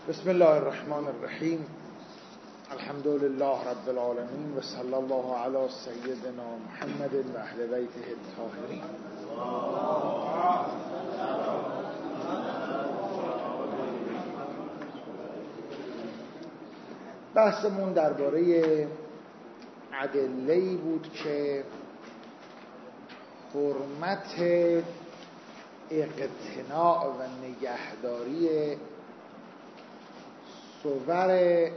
بسم الله الرحمن الرحیم. الحمد لله رب العالمین و صلی الله علی سیدنا محمد و اهل بیته الطاهرین. بحثمون درباره ادله‌ای بود که حرمت اقتناع و نگهداری صور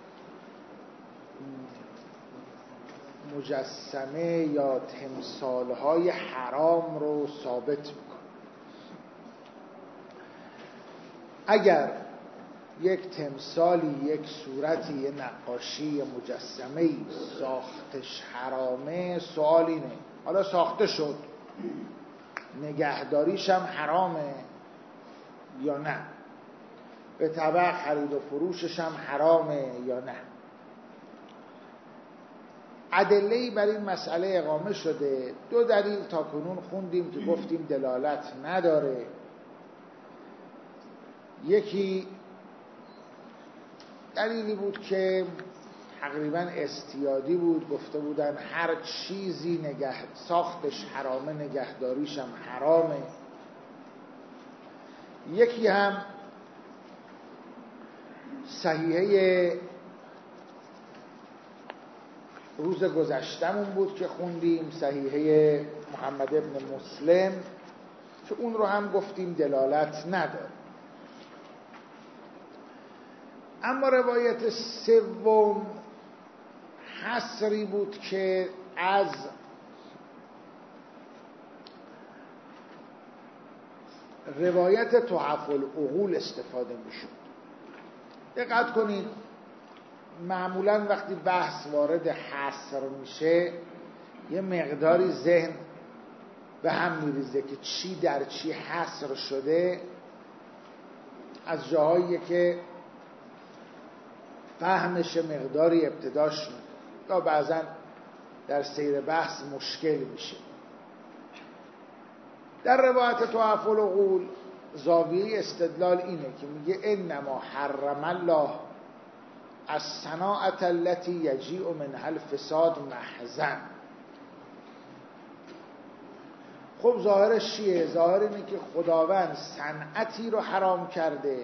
مجسمه یا تمثالهای حرام رو ثابت میکنه. اگر یک تمثالی، یک صورتی، یک نقاشی، یک مجسمه ساختش حرامه، سوال اینه حالا ساخته شد نگهداریش هم حرامه یا نه؟ به طبع خرید و فروشش هم حرامه یا نه؟ ادله‌ای بر این مسئله اقامه شده. دو دلیل تا کنون خوندیم که گفتیم دلالت نداره. یکی دلیلی بود که تقریبا استیادی بود، گفته بودن هر چیزی ساختش حرامه نگهداریش هم حرامه. یکی هم صحیحه روز گذشتمون بود که خوندیم، صحیحه محمد ابن مسلم، که اون رو هم گفتیم دلالت نداره. اما روایت سوم حصری بود که از روایت تحف العقول استفاده میشد. دقت کنید، معمولا وقتی بحث وارد حصر میشه یه مقداری ذهن به هم میریزه که چی در چی حصر شده. از جاهایی که فهمش مقداری ابتداش میده یا بعضا در سیر بحث مشکل میشه. در روایت تحف العقول زاویه استدلال اینه که میگه انما حرم الله الصناعة التي یجیء منها الفساد محضاً. خب ظاهرش چیه؟ ظاهر اینه که خداوند صنعتی رو حرام کرده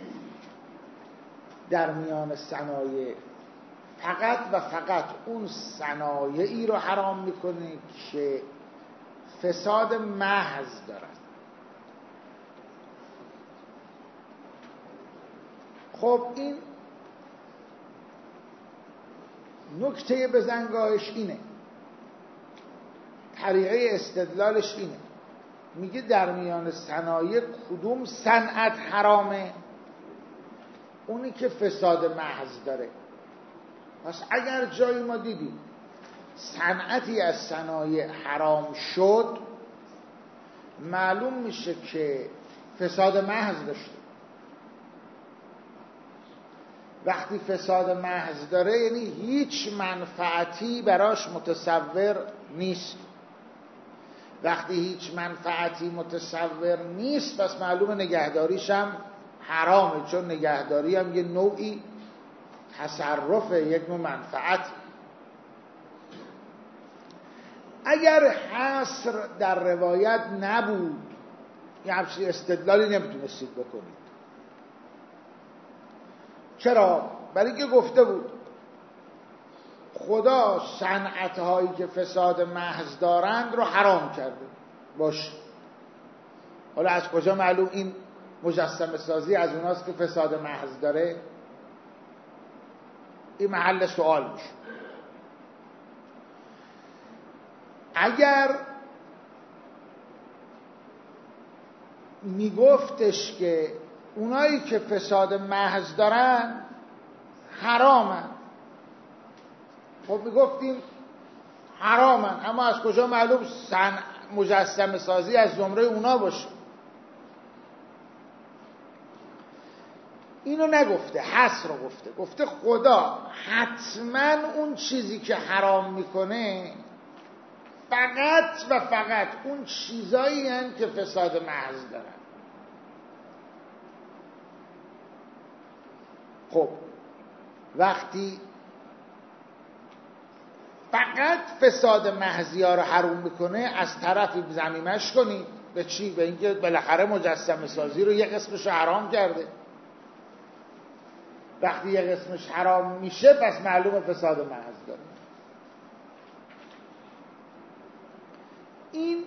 در میان صنایع، فقط و فقط اون صنایعی رو حرام میکنه که فساد محض دارد. خب این نکته بزنگاهش اینه، طریقه استدلالش اینه، میگه در میان صنایع کدوم صنعت حرامه؟ اونی که فساد محض داره. پس اگر جایی ما دیدیم صنعتی از صنایع حرام شد، معلوم میشه که فساد محض داشته. وقتی فساد محض داره یعنی هیچ منفعتی براش متصور نیست. وقتی هیچ منفعتی متصور نیست پس معلوم نگهداریش هم حرامه، چون نگهداری هم یه نوعی تصرفه، یک نوع منفعت. اگر حصر در روایت نبود یه همچین استدلالی نمیتونستید بکنید. چرا؟ برای اینکه گفته بود خدا صنعت‌هایی که فساد محض دارند رو حرام کرده. باشه، حالا از کجا معلوم این مجسمه سازی از اوناست که فساد محض داره؟ این محل سوال میشه. اگر میگفتش که اونایی که فساد محض دارن حرامن، خب میگفتیم حرامن، اما از کجا معلوم مجسمه سازی از زمره اونا باشه؟ اینو نگفته، حصر رو گفته خدا حتما اون چیزی که حرام میکنه فقط و فقط اون چیزایی هستند که فساد محض دارن. خب وقتی فقط فساد محضی ها رو حروم میکنه، از طرفی ضمیمش کنید. به چی؟ به اینکه بالاخره مجسمه سازی رو یه قسمش رو حرام کرده. وقتی یه قسمش حرام میشه پس معلومه فساد محض داره. این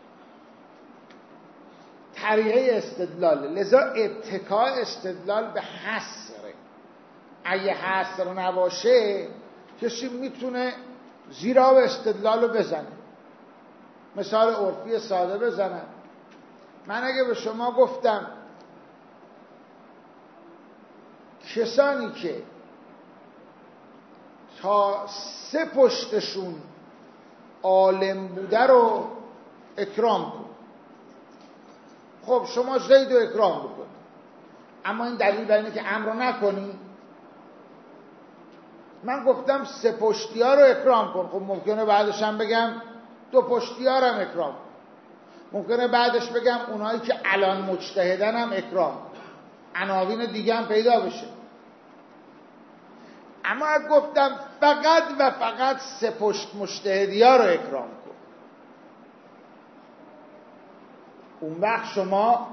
طریقه استدلال. لذا اتکاء استدلال به حصره. اگه حصر نباشه کسی میتونه زیرا به استدلال رو بزنه، مثال عرفی ساده بزنم. من اگه به شما گفتم کسانی که تا 3 پشتشون عالم بوده رو اکرام کن، خب شما زید رو اکرام بکن، اما این دلیل بر اینه که امر رو نکنی. من گفتم 3 پشتی ها رو اکرام کن، خب ممکنه بعدش هم بگم 2 پشتی ها رو هم اکرام کن، ممکنه بعدش بگم اونایی که الان مجتهدن هم اکرام کن، عناوین دیگه هم پیدا بشه. اما گفتم فقط و فقط 3 پشت مجتهدی ها رو اکرام کن، اون وقت شما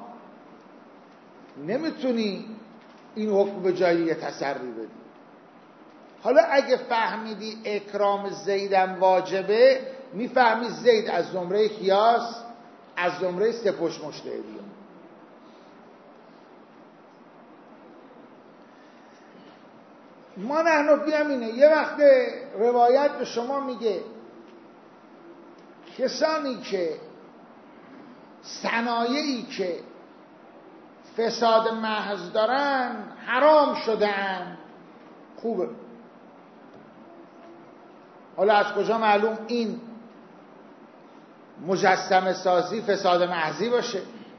نمیتونی این حکم به جایی یه تسری بدی. حالا اگه فهمیدی اکرام زیدم واجبه، میفهمی زید از زمره کیاس؟ از زمره 3 پشت مجتهدی. ما نحن فی همینه. یه وقت روایت به شما میگه کسانی که صنایعی که فساد محض دارن حرام شدن. خوبه. حالا از کجا معلوم این مجسمه سازی فساد محضی باشه؟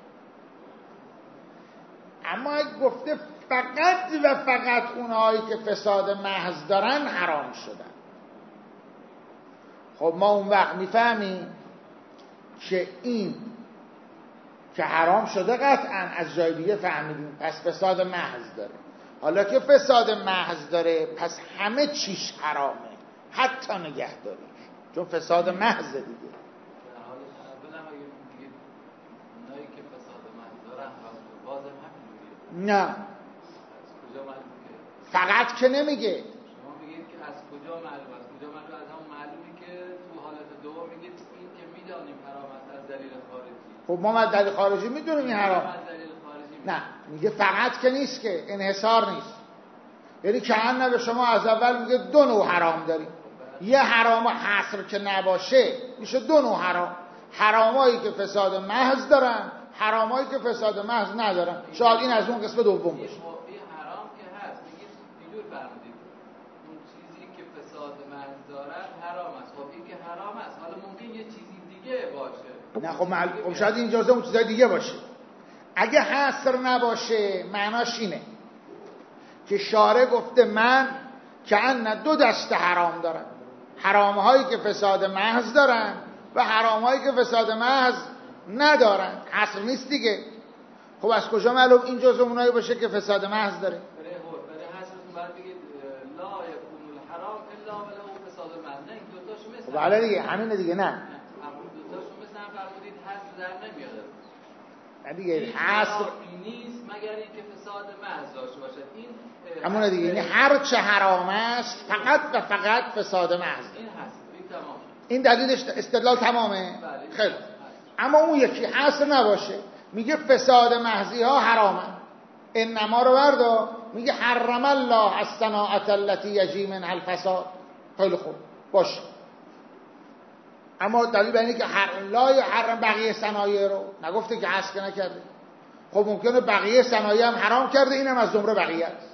اما گفته فقط و فقط اونهایی که فساد محض دارن حرام شدن. خب ما اون وقت میفهمیم که این که حرام شده قطعا از جای دیگه فهمیدیم، پس فساد محض داره. حالا که فساد محض داره پس همه چیش حرامه، حتی نگهداریش، چون فساد محض دیگه. نه فقط که نمیگه. شما میگید که از کجا معلوم؟ از کجا معلوم؟ از همون معلومی که تو حالت دوم میگید این که میدانیم حرام است از دلیل خارجی. خب ما از دلیل خارجی میدونیم این حرام. از دلیل خارجی نه میگه فقط که نیست، که انحصار نیست. یعنی کهن به شما از اول میگه 2 نوع حرام داریم. یه حرام حصر که نباشه میشه 2 نوع حرام. حرامایی که فساد محض دارن، حرامایی که فساد محض ندارن. شاید این از اون قسم دوم باشه. حرام است. حالا ممکن یه چیزی دیگه باشه. نه خب شاید این جزء اون چیزای دیگه باشه. اگه حصر نباشه معناش اینه که شارع گفته من که ان 2 دسته حرام دارم، حرامهایی که فساد محض دارن و حرامهایی که فساد محض ندارن. حصر نیست دیگه. خب از کجا معلوم این جزء اونایی باشه که فساد محض داره؟ برای حصرتون باید بگید لا یکون الحرام الا ولو فساد محض. نه این دو تاشو مثل خب حالا دیگه همینه دیگه. نه همون دو تاشو مثل هم فرمودید حصر در نمیاد. نه دیگه حصر نیست مگر اینکه فساد محض داشته باشد. این همونه دیگه. یعنی هر چه حرام است فقط و فقط فساد محض. این هست. این تمام. این دلیل استدلال تمامه. خیلی. اما اون یکی حصر نباشه، میگه فساد محضی ها حرامه. انما رو بردا میگه حرم الله الصناعة التي یجی منها الفساد. خیلی خوب باشه. اما دلیل بر اینه که لا حرم بقیه صنایع رو نگفته که حصر نکرده. خب ممکنه بقیه صنایع هم حرام کرده، اینم از زمره بقیه است.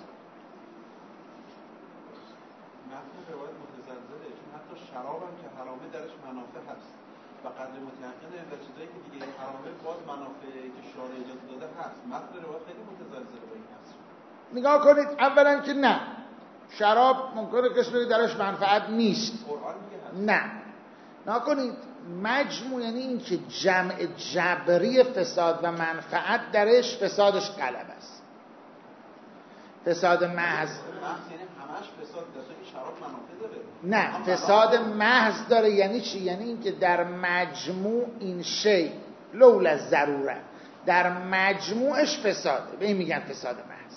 شراب هم که حرامه درش منافع هست و قدر متیقنه و چیزایی که دیگه حرامه باز منافعی که شارع اجازه داده هست. متن روایت خیلی متزلزله به این هست. نگاه کنید اولا که نه، شراب ممکنه کسی درش منفعت نیست. نه نگاه کنید مجموع، یعنی این که جمع جبری فساد و منفعت درش فسادش غلب است. فساد محض یعنی همش فساد داره، این شراب منافع داره. نه، فساد محض داره یعنی چی؟ یعنی اینکه در مجموع این شی لولا ضروره در مجموعش فساده، به این میگن فساد محض.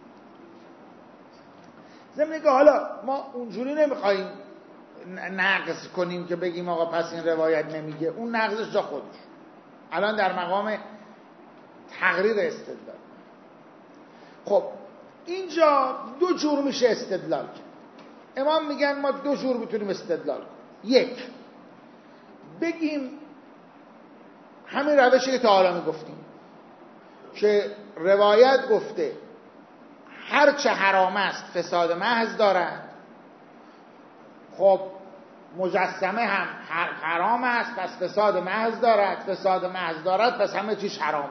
ضمن که حالا ما اونجوری نمیخواییم نقض کنیم که بگیم آقا پس این روایت نمیگه، اون نقضش جا خودش. الان در مقام تقریر استدلال. خب اینجا دو جور میشه استدلال کرد. امام میگن ما دو جور میتونیم استدلال کنیم. یک، بگیم همین روشی که تا حالا میگفتیم که روایت گفته هر چه حرام است فساد محض دارد، خب مجسمه هم حرام است پس فساد محض دارد، فساد محض دارد پس همه چیز حرامه.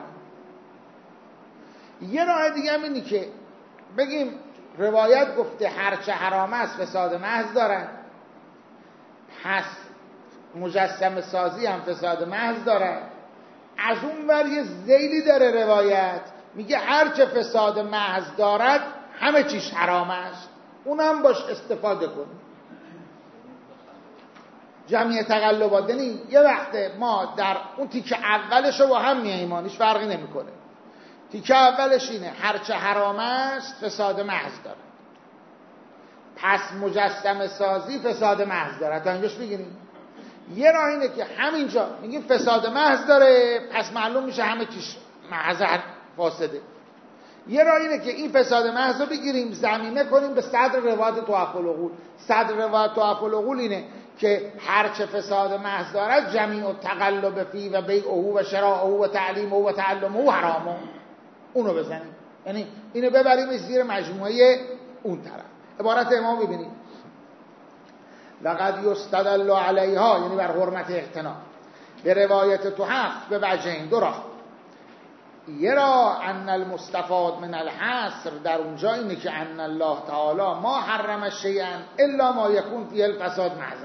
یه راه دیگه هم اینی که بگیم روایت گفته هر چه حرام است فساد محض دارد، پس مجسمه سازی هم فساد محض دارد. از اون ور یه ذیلی داره روایت میگه هر چه فساد محض دارد همه چیز حرام است، اونم باش استفاده کنیم. جمعی تقلبات، یعنی یه وقته ما در اون تیکه اولش رو با هم میاییم، هیچ فرقی نمیکنه. تیکه اولش اینه هر چه حرام است فساد محض داره، پس مجسمه سازی فساد محض داره. تا اینجاش بگیریم. یه راه اینه که همینجا میگیم فساد محض داره پس معلوم میشه همه چیز محض فاسده. یه راه اینه که این فساد محض رو بگیریم ضمیمه کنیم به صدر روایت طواف العقول. صدر روایت طواف العقول اینه که هر چه فساد محض دارد جمیع التقلب فی و بیعه و شراعه و تعلیمه و تعلمه حرامه. اونو بزنیم، یعنی اینو ببریم زیر مجموعه اون طرف. عبارت امام ببینید لقد یستدل علیها، یعنی بر حرمت اقتناع، به روایت تحف به وجهین، دو راه. یه راه ان المستفاد من الحصر، در اونجا اینه که ان الله تعالی ما حرم شیئا الا ما یکون فیه الفساد محضا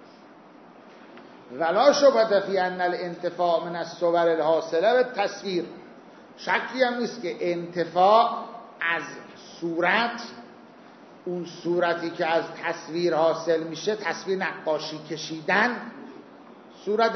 ولا شبهه فی ان الانتفاع من الصور الحاصله بالتصویر. شکی هم نیست که انتفاع از صورت، اون صورتی که از تصویر حاصل میشه، تصویر نقاشی کشیدن، صورت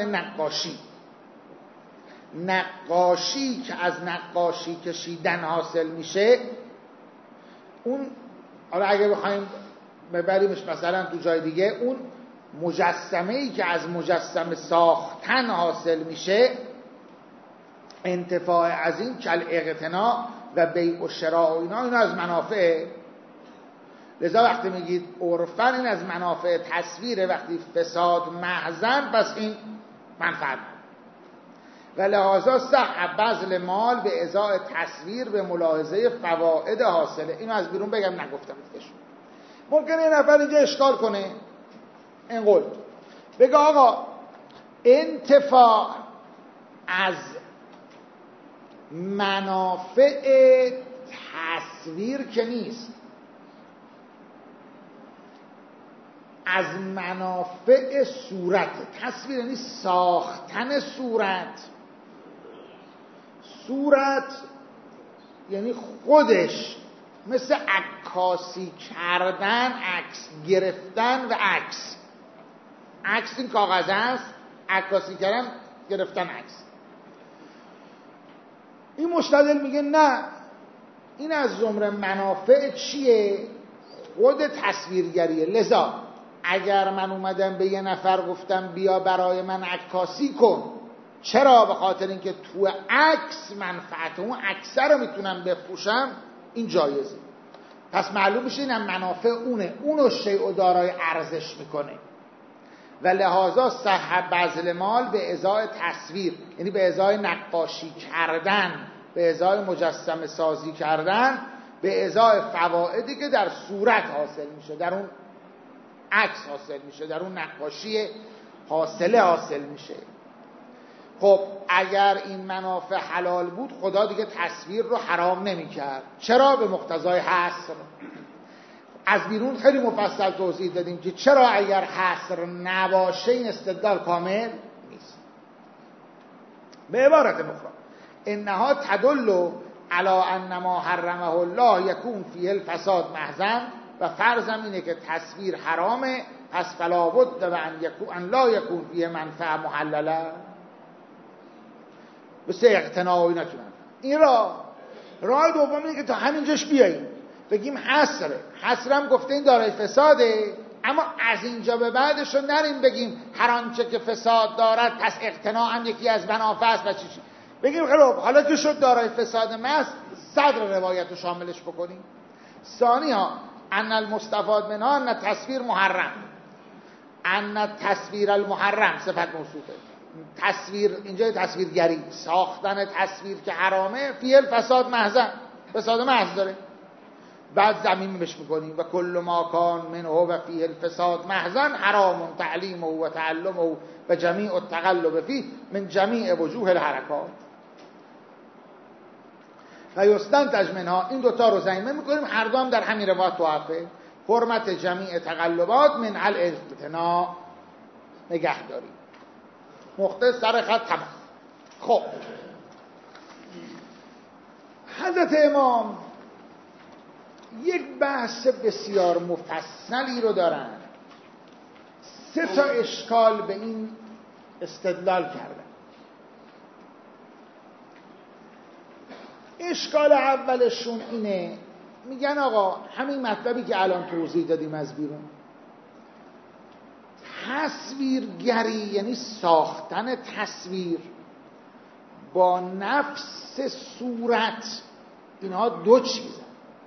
نقاشی که از نقاشی کشیدن حاصل میشه، اون حالا اگه بخوایم ببریمش مثلا تو جای دیگه، اون مجسمه‌ای که از مجسمه ساختن حاصل میشه، انتفاع از این کل اقتناع و بیع و شراء و اینا از منافع. لذا وقتی میگید عرفاً این از منافع تصویره، وقتی فساد محضن پس این منفعت. و لحاظا صح بذل مال به ازای تصویر به ملاحظه فواید حاصله. اینو از بیرون بگم نگفتم اتفشون. ممکنه یه نفر اینجا اشکال کنه این قول بگه آقا انتفاع از منافع تصویر که نیست، از منافع صورت. تصویر یعنی ساختن صورت یعنی خودش مثل عکاسی کردن، عکس گرفتن و عکس این کاغذ است، عکاسی کردن گرفتن عکس. این مستدل میگه نه، این از زمره منافع چیه؟ خود تصویرگریه. لذا اگر من اومدم به یه نفر گفتم بیا برای من عکاسی کن، چرا؟ به خاطر اینکه تو عکس منفعت اون عکس رو میتونم بفروشم، این جایزه. پس معلوم میشه اینم منافع اونو شیء دارای ارزش میکنه. و لحاظا صح بذل مال به ازای تصویر، یعنی به ازای نقاشی کردن، به ازای مجسمه سازی کردن، به ازای فوائدی که در صورت حاصل میشه، در اون عکس حاصل میشه، در اون نقاشی حاصل میشه. خب اگر این منافع حلال بود خدا دیگه تصویر رو حرام نمیکرد. چرا؟ به مقتضای حصر. از بیرون خیلی مفصل توضیح دادیم که چرا اگر حصر نباشه این استدلال کامل نیست. به عبارت مخرى انها تدل علا انما حرمه الله یکون فیه الفساد محضاً، و فرضم اینه که تصویر حرامه، پس فلا بد و ان لا یکون فیه منفعه محلله. بسه اقتناع و اینا که من این راه دوم اینه که تا همینجاش بیاییم بگیم حصرم گفته این دارای فساده، اما از اینجا به بعدش رو نریم بگیم هر آنچه که فساد دارد پس اقتناع هم یکی از منافع است و چی بگیم خب حالا که شد دارای فساد محض صدر روایت رو شاملش بکنیم. ثانی‌ها ان المستفاد منها ان تصویر محرم، ان تصویر المحرم صفت موصوفه، تصویر اینجا تصویرگری، ساختن تصویر که حرامه، فیه الفساد محض، فساد محض داره. بعد زمینش میکنیم و کل ما کان منه و فیه الفساد محض حرام تعلیمه و تعلمه و جمیع التقلب فیه من جمیع وجوه الحرکات. و یستنتج منها، این دوتا رو زمینه میکنیم، هر دو هم در همین روایت توافه، حرمت جمیع تقلبات من الاقتناع، نگه داریم. مختصر سر خط تمام. خب حضرت امام یک بحث بسیار مفصلی رو دارن، 3 تا اشکال به این استدلال کردن. اشکال اولشون اینه، میگن آقا همین مطلبی که الان توضیح دادیم از بیرون، تصویرگری یعنی ساختن تصویر با نفس صورت، اینها دو چیزن.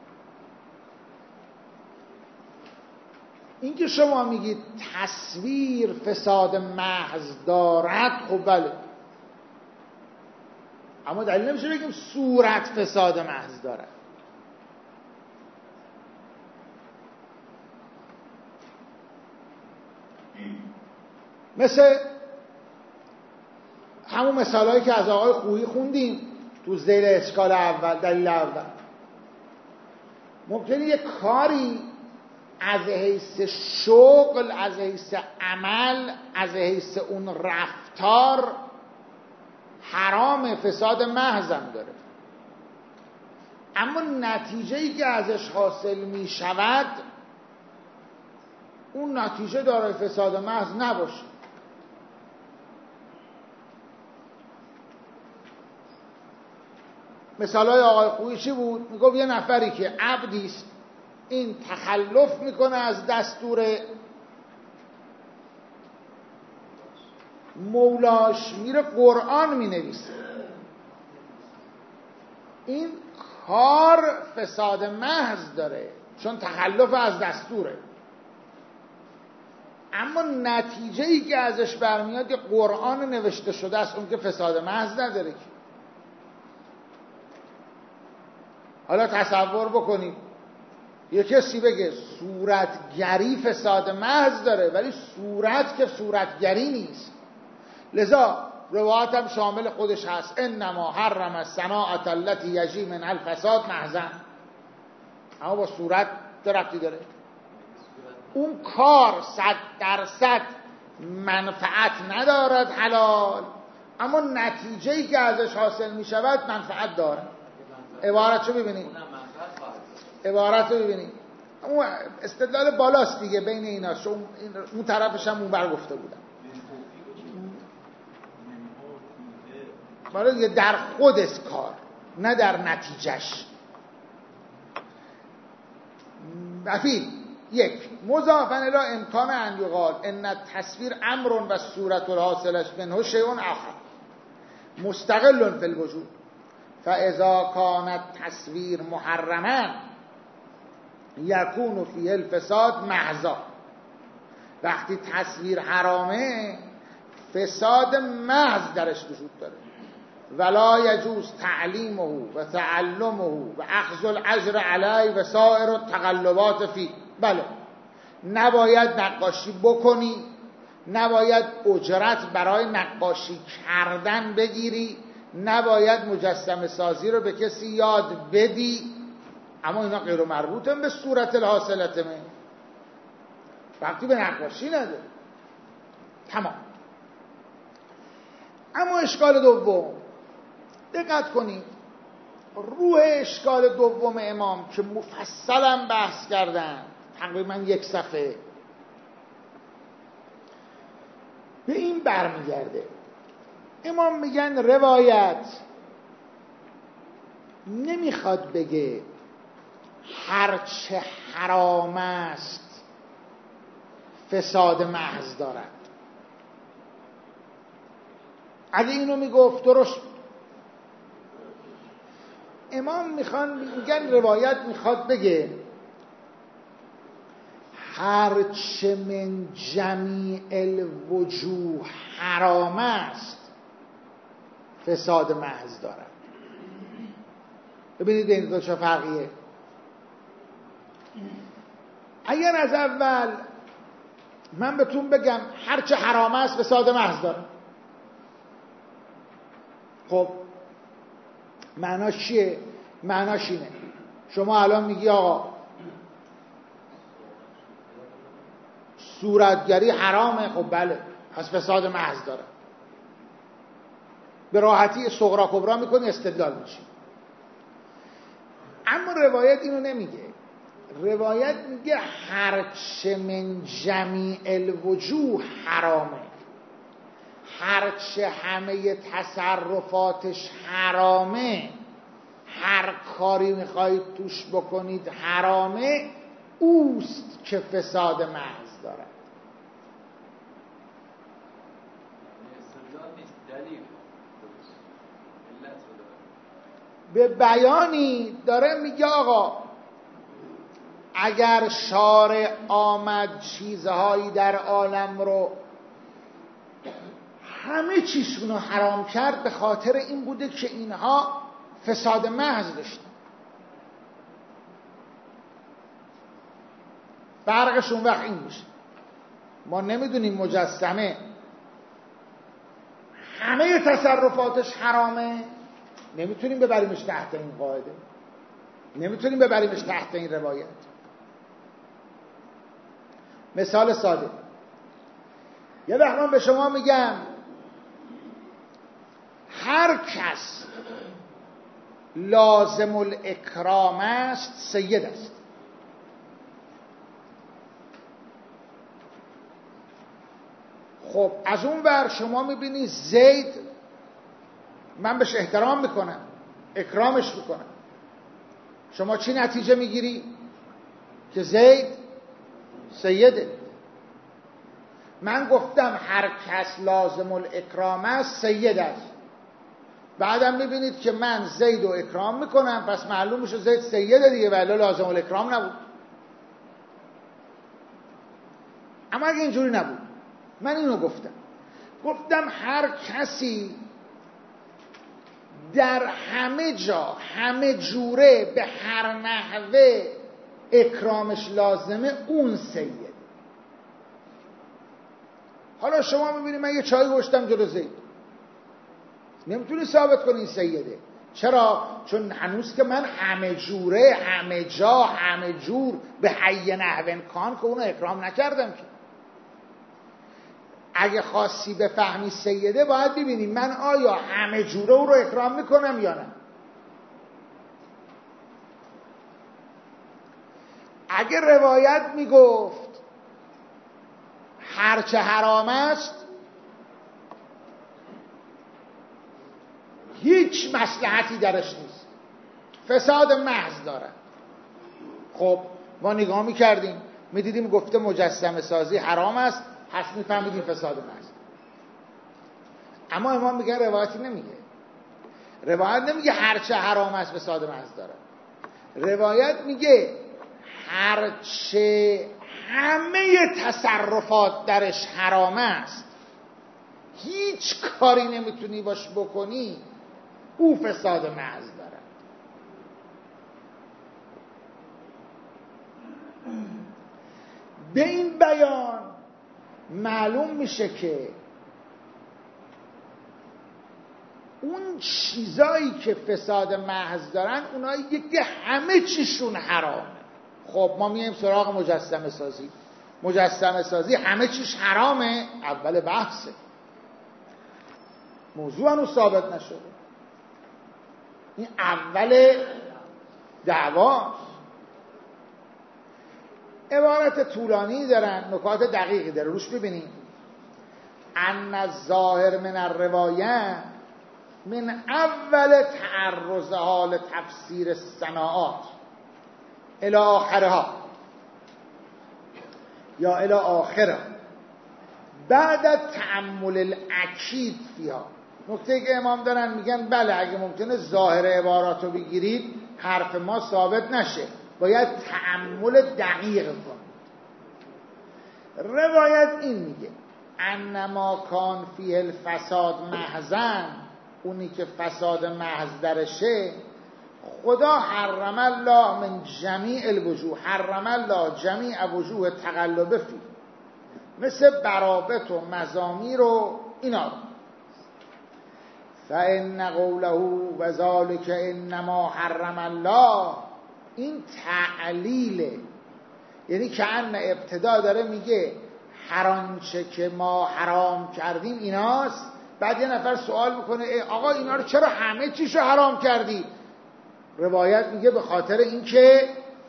این که شما میگید تصویر فساد محض دارد، خب بله، اما دلیل نمیشه بگیم صورت فساد محض دارد. مثل همون مثالهایی که از آقای خویی خوندیم تو ذیل اشکال اول، دلیل اول. ممکنه یک کاری از حیث شغل، از حیث عمل، از حیث اون رفتار حرام، فساد محضم داره، اما نتیجه‌ای که ازش حاصل می شود اون نتیجه دارای فساد محض نباشه. مثالای آقای خویی چی بود؟ میگفت یه نفری که عبدیست، این تخلف میکنه از دستور مولاش، میره قرآن مینویسه، این کار فساد محض داره چون تخلف از دستوره، اما نتیجه‌ای که ازش برمیاد یه قرآن نوشته شده است، اون که فساد محض نداره. حالا تصور بکنید یه کسی بگه صورتگری فساد محض داره ولی صورت که صورتگری نیست، لذا روایت هم شامل خودش هست انما حرم الصناعة التي یجی من الفساد محضاً، اما با صورت ربطی داره. اون کار 100% منفعت ندارد حلال، اما نتیجه‌ای که ازش حاصل می شود منفعت داره. عبارت رو ببینید، عبارت رو ببینید، اون استدلال بالاست دیگه بین اینا، چون اون طرفش هم اون بر گفته بودم، برای در خود کار نه در نتیجهش. مفید یک مضافن الی امکان ان یقال ان التصویر امر و صورت الحاصلش منه شیء آخر مستقل فی الوجود فاذا کان التصویر محرما یکون فیه الفساد محضا. وقتی تصویر حرامه فساد محض درش وجود داره. ولا یجوز تعلیمه و تعلمه و اخذ الاجر علیه و سایر التقلبات فی. بله، نباید نقاشی بکنی، نباید اجرت برای نقاشی کردن بگیری، نباید مجسمه سازی رو به کسی یاد بدی، اما اینا غیر مربوطه به صورت الحاصلت من، وقتی به نقاشی نداره. تمام. اما اشکال دوم، دقت کنید، روح اشکال دوم امام که مفصلا بحث کردن تقریبا 1 صفحه به این برمیگرده. امام میگن روایت نمیخواد بگه هرچه حرام است فساد محض دارد. اگه اینو میگفت درست. امام میگن روایت میخواد بگه هرچه من جمیع الوجوه حرام است فساد محض دارد. ببینید این دو چه فرقیه. اگر از اول من بهتون بگم هرچه حرام است فساد محض دارد، خب معناش چیه؟ معناش اینه شما الان میگی آقا صورتگری حرامه، خب بله پس فساد محض داره. به راحتی صغرا کبرا میکنی استدلال میشی. اما روایت اینو نمیگه. روایت میگه هرچه من جمیع الوجوه حرامه، هرچه همه تصرفاتش حرامه، هر کاری میخواید توش بکنید حرامه، اوست که فساد محض دارد. به بیانی داره میگه آقا اگر شارع آمد چیزهایی در عالم رو همه چیزشون رو حرام کرد، به خاطر این بوده که اینها فساد محض داشتن. فرقشون وقت این میشه ما نمیدونیم مجسمه همه تصرفاتش حرامه، نمیتونیم ببریمش تحت این قاعده، نمیتونیم ببریمش تحت این روایت. مثال ساده، یه وقت من به شما میگم هر کس لازم الاکرام است سید است. خب از اون ور شما میبینی زید من بهش احترام میکنم، اکرامش میکنم، شما چی نتیجه میگیری؟ که زید سیده. من گفتم هر کس لازم الاکرام است سید است، بعدم میبینید که من زید رو اکرام میکنم، پس معلوم میشه زید سیده دیگه، ولی لازم الاکرام نبود. اما اگه اینجوری نبود، من اینو گفتم هر کسی در همه جا همه جوره به هر نحوه اکرامش لازمه، اون سید. حالا شما میبینید من یه چای گوشتم جلو زید، نمیتونی ثابت کنی این سیده. چرا؟ چون هنوز که من همه جوره همه جا همه جور به حی نحو امکان که اونو اکرام نکردم که. اگه خاصی بفهمی سیده باید ببینیم من آیا همه جوره او رو اکرام میکنم یا نه. اگه روایت میگفت هرچه حرام است هیچ مصلحتی درش نیست، فساد محض داره، خب ما نگاه میکردیم میدیدیم گفته مجسمه سازی حرام است، پس میفهمیدیم فساد محض. اما امام میگه روایتی نمیگه. روایت نمیگه هرچه حرام است فساد محض داره. روایت میگه هرچه همه تصرفات درش حرام است، هیچ کاری نمیتونی باش بکنی، او فساد محض داره. به این بیان معلوم میشه که اون چیزایی که فساد محض دارن اونایی که همه چیشون حرامه. خب ما میایم سراغ مجسمه سازی. مجسمه سازی همه چیش حرامه، اول بحثه، موضوع هنوز ثابت نشده. این اول دعواست. عبارت طولانی دارن، نکات دقیقی داره، روش ببینیم. ان الظاهر من الروایه من اول تعرض حال تفسیر الصناعات الی آخرها یا الی آخرها بعد تأمل الاکید فیها. نکته که امام دارن میگن بله اگه ممکنه ظاهر عبارات رو بگیرید حرف ما ثابت نشه، باید تأمل دقیق کنید. روایت این میگه انما کان فیه الفساد محضن، اونی که فساد محض درشه، خدا حرم الله من جمیع الوجوه، حرم الله جمیع وجوه تقلب فی، مثل برابط و مزامیر و اینا. فإن قوله و ذلک انما حرم الله، این تعلیله، یعنی که ان ابتدا داره میگه هر آنچه که ما حرام کردیم ایناست. بعد یه نفر سوال میکنه آقا اینا رو چرا همه چیشو حرام کردی؟ روایت میگه به خاطر اینکه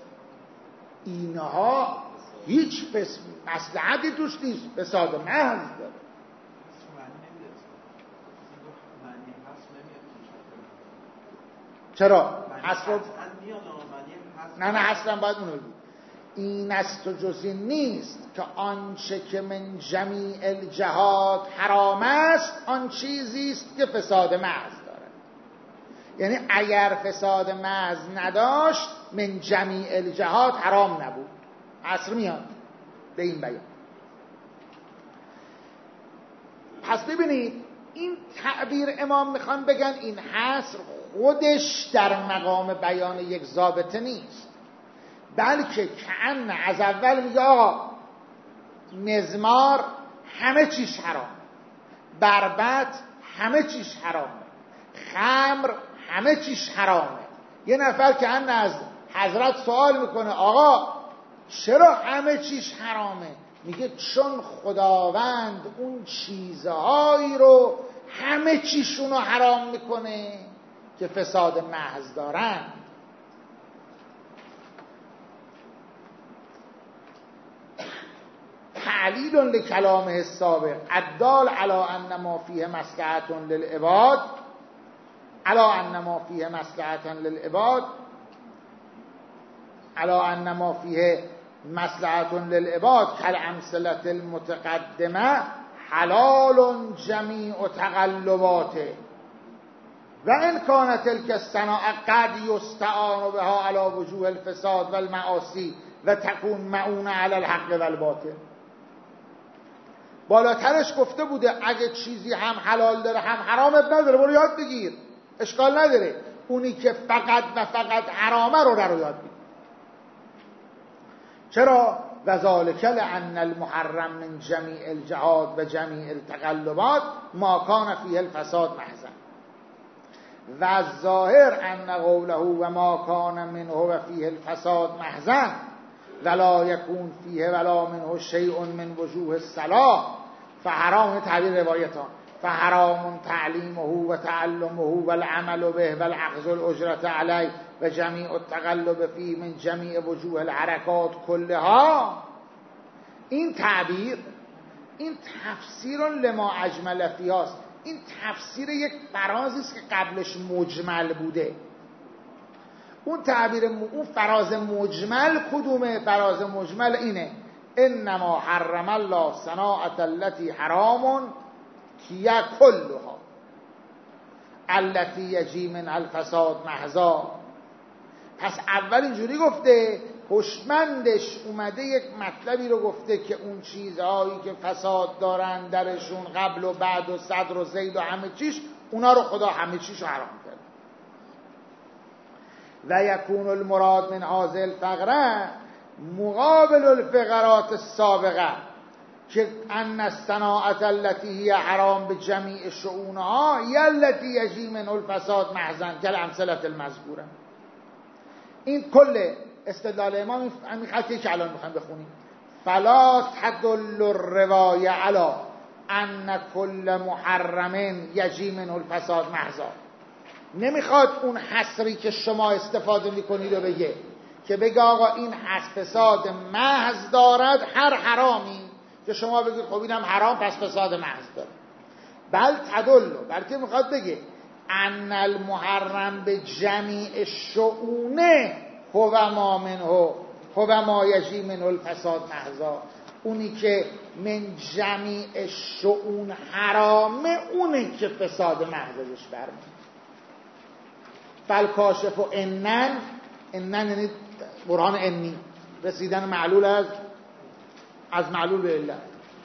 اینها هیچ مصلحتی توش نیست، فساد محض داره. چرا؟ حسب نه حسب باید اونو بگید. این است و جز این نیست که آنچه که من جمیع الجهات حرام است آن چیزی است که فساد محض داره. یعنی اگر فساد محض نداشت من جمیع الجهات حرام نبود. عصر میاد به این بیان. پس ببینید این تعبیر امام میخوان بگن این حصر خودش در مقام بیان یک ضابطه نیست، بلکه کأن از اول میگه آقا مزمار همه چیش حرام، بربط همه چیش حرامه، خمر همه چیش حرامه. یه نفر کأن از حضرت سوال میکنه آقا چرا همه چیش حرامه؟ میگه چون خداوند اون چیزهایی رو همه چیشون رو حرام میکنه که فساد محض دارن. تعلیل لکلامه السابق الدال علی ان ما فیه مصلحة للعباد، علی ان ما فیه مصلحة للعباد، علی ان ما فیه مصلحة للعباد کالامثلة المتقدمه حلال جمیع تقلباته و ان کانت تلک الصناعه قد یستعان بها علی وجوه الفساد والمعاصی و تکون معونه علی الحق والباطل. بالاترش گفته بوده اگه چیزی هم حلال داره هم حرامت نداره برو یاد بگیر، اشکال نداره. اونی که فقط و فقط حرامه رو یاد بگیر. چرا؟ و ذالک لان المحرم من جمیع الجهات و جمیع التقلبات ما کان فیه الفساد محضا و الظاهر ان قوله و ما کان منه و فیه الفساد محضا ولا یکون فیه ولا منه شیء من وجوه الصلاح فحرام، تعبیر روایتان، فحرام تعلیمه و تعلمه و العمل به و الاخذ الاجرت علیه و جمیع التقلب فی من جمیع وجوه الحرکات کلها. این تعبیر این تفسیر لما اجمل فیهاست. این تفسیر یک فرازی است که قبلش مجمل بوده. اون تعبیر اون فراز مجمل کدومه؟ فراز مجمل اینه انما حرم الله صناعة التي حرام کیه کلها التي یجی من الفساد محضا. پس اول اینجوری گفته، هوشمندش اومده یک مطلبی رو گفته که اون چیزهایی که فساد دارن درشون قبل و بعد و صدر و زید و همه چیش، اونا رو خدا همه چیش رو حرام کرد. و یکون المراد من هذه الفقره مقابل الفقرات السابقه که ان الصناعة التي هي حرام بجمیع شؤونها هي التي یجی من الفساد محضا کالامثلة المذکوره. این کل استدلال امام همین خطی که الان میخوایم بخونیم. فلا تدل الروایه علی ان کل محرم یجی منه الفساد محضا. نمیخواد اون حصری که شما استفاده میکنید رو بگه، که بگه آقا این فساد محض دارد هر حرامی، که شما بگید خب اینم حرام پس فساد محض داره. بل تدلو، بلکه میخواد بگه ان المحرم به جمیع شؤونه هو ما منه هو ما یجی منه الفساد محضا، اونی که من جمیع شؤون حرامه اونی که فساد محضش برمیاد. فالکاشف و انن یعنی برهان انی، رسیدن معلول از معلول به علت.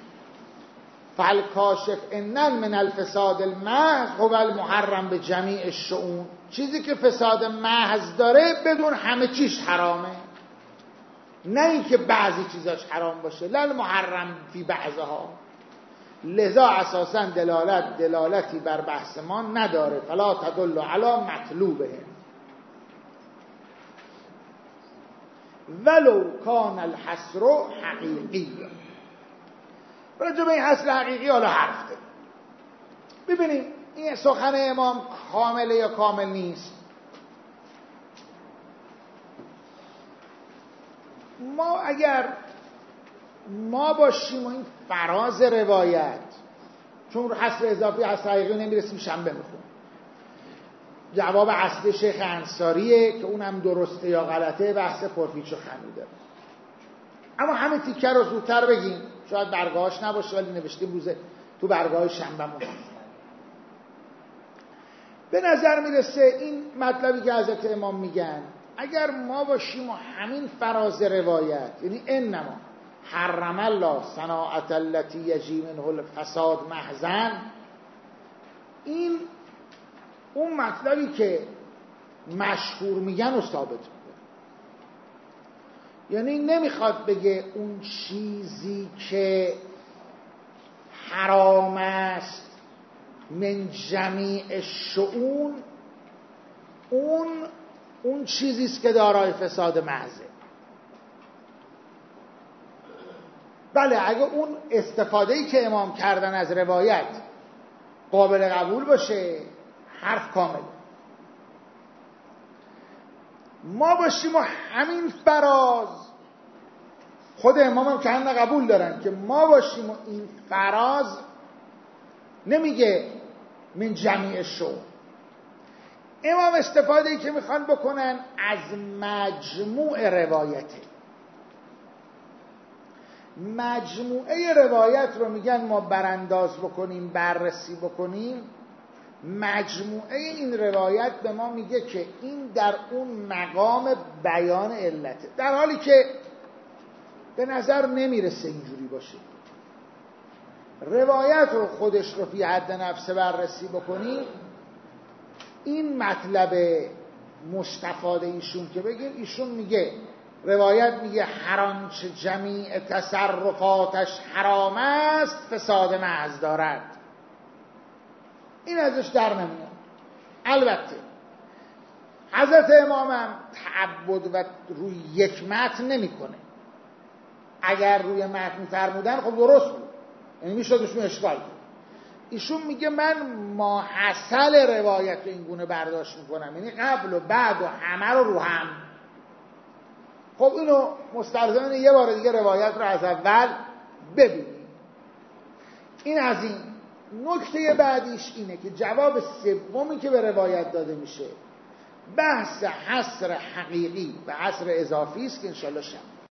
فالکاشف انن من الفساد المحض هو المحرم به جمیع الشؤون، چیزی که فساد محض داره بدون همه چیز حرامه، نه اینکه بعضی چیزاش حرام باشه، لا المحرم فی بعضها. لذا اساسا دلالتی بر بحث ما نداره. فلا تدل علی مطلوبه ولو کان الحصر حقیقی. راجع به این حصر حقیقی حالا حرف ده. ببینیم این سخن امام کامله یا کامل نیست. ما اگر ما باشیم و این فراز روایت، چون حصر اضافی حصر حقیقی نمیرسیم شنبه میخونیم، جواب اصلی شیخ انصاریه که اونم درسته یا غلطه، بحث پرپیچ و خمی داره. اما همین تیکه رو زودتر بگیم، شاید برگاهاش نباشه ولی نوشتیم روزه تو برگاه شنبه مون. به نظر میرسه این مطلبی که حضرت امام میگن اگر ما باشیم و همین فراز روایت، یعنی انما حرم الله صناعة التي یجی منه الفساد محضاً، این اون مطلبی که مشهور میگن و ثابت میگن. یعنی نمیخواد بگه اون چیزی که حرام است من جمیع الشؤون اون چیزی است که دارای فساد محضه. بله اگه اون استفاده‌ای که امام کردن از روایت قابل قبول باشه حرف کامل. ما باشیم و همین فراز، خود امام هم که هم قبول دارن که ما باشیم و این فراز نمیگه من جمیع شو. امام استفاده‌ای که میخوان بکنن از مجموع روایته. مجموعه روایت رو میگن ما برانداز بکنیم، بررسی بکنیم. مجموعه این روایت به ما میگه که این در اون مقام بیان علته، در حالی که به نظر نمیرسه اینجوری باشه. روایت رو خودش رو فی حد نفسه بررسی بکنیم، این مطلب مستفاده ایشون که بگیم، ایشون میگه روایت میگه هر آنچه جمیع تصرفاتش حرام است فساد محض دارد. این ازش در نمیاد. البته حضرت امام هم تعبد و روی یک متن نمیکنه. اگر روی متن فرمودن خب درست بود، یعنی میشد ایشون اشکال کنه. ایشون میگه من ماحصل روایت رو این گونه برداشت میکنم، یعنی قبل و بعد و همه رو هم. خب اینو مستلزمه یه بار دیگه روایت رو از اول ببینیم. این از این. نکته بعدیش اینه که جواب سومی که به روایت داده میشه بحث حصر حقیقی و حصر اضافی است که انشالله شد.